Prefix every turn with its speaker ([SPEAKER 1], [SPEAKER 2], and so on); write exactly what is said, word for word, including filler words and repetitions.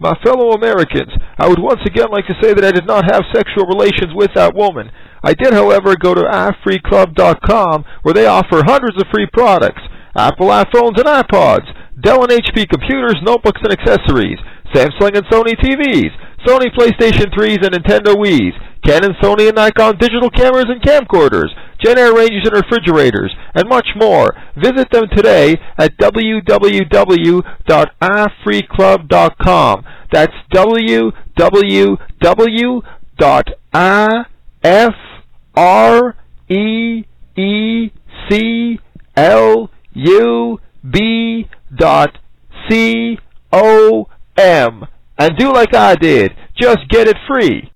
[SPEAKER 1] My fellow Americans, I would once again like to say that I did not have sexual relations with that woman. I did, however, go to i free club dot com, where they offer hundreds of free products: Apple iPhones and iPods, Dell and H P computers, notebooks and accessories, Samsung and Sony T Vs, Sony PlayStation threes and Nintendo Wiis, Canon, Sony, and Nikon digital cameras and camcorders, Jenn-Air ranges and refrigerators, and much more. Visit them today at w w w dot i free club dot com. That's w w w dot i f r e e c l u b dot c o m. And do like I did. Just get it free.